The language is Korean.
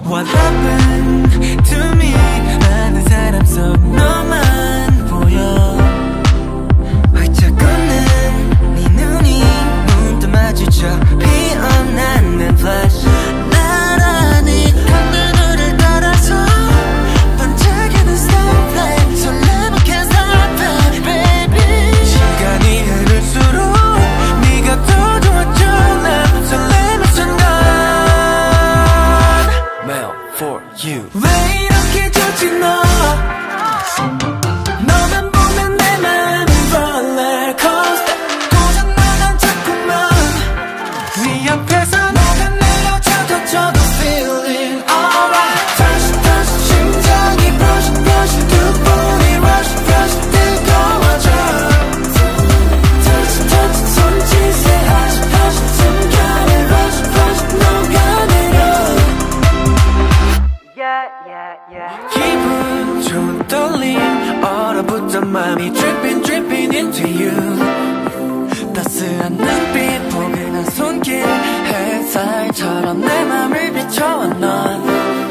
What happened to me? 많은 사람 속 너만 보여. 활짝 웃는 네 눈이 문득 마주쳐 피어나는 flash. 나란히 한눈을 따라서 반짝이는 starlight. 설렘은 can't stop it, baby. 시간이 흐를수록 네가 더 좋아져. 난 설렘의 순간. Mail for you. 왜 이렇게 좋지 너? 너만 보면 내 맘이 벌레 coaster. 고장나간 자꾸만 네 옆에서 너가 내려줘도 저도 feeling alright. 다시 다시 심장이 brush brush 두 번이 rush rush 뜨거워져. touch touch 손짓에 hush hush 순간에 rush rush 녹아내려. 기분 좋은 떨림 얼어붙은 맘이 dripping dripping into you. 따스한 눈빛 포근한 손길 햇살처럼 내 맘을 비춰와 넌